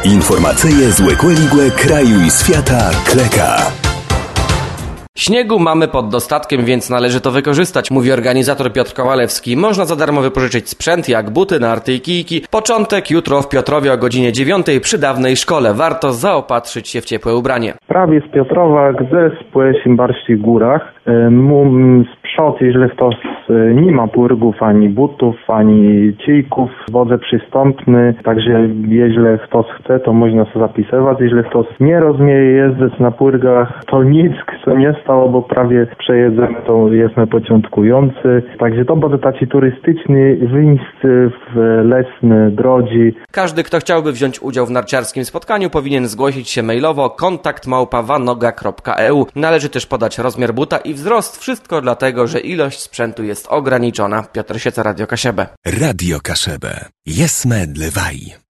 Informacyje z Łekłe kraju i świata Kleka. Śniegu mamy pod dostatkiem, więc należy to wykorzystać, mówi organizator Piotr Kowalewski. Można za darmo wypożyczyć sprzęt jak buty, narty i kijki. Początek jutro w Piotrowie o godzinie 9 przy dawnej szkole. Warto zaopatrzyć się w ciepłe ubranie. Prawie z Piotrowa zespół Simbarskich Górach. Sprzot, jeżeli to nie ma purgów, ani butów, ani kijków. Wodę przystępny, także jeżeli ktoś chce, to można się zapisywać. Jeżeli ktoś nie rozumie jeździć na purgach, to nic co nie stało, bo prawie przejedziemy, to jesteśmy początkujący. Także to będzie taki turystyczny wyjazd w lesne drogi. Każdy, kto chciałby wziąć udział w narciarskim spotkaniu, powinien zgłosić się mailowo kontakt@vanoga.eu. Należy też podać rozmiar buta i wzrost. Wszystko dlatego, że ilość sprzętu jest ograniczona. Piotr Sieca, Radio Kaszebę. Radio Kaszebę. Jesme dlewaj.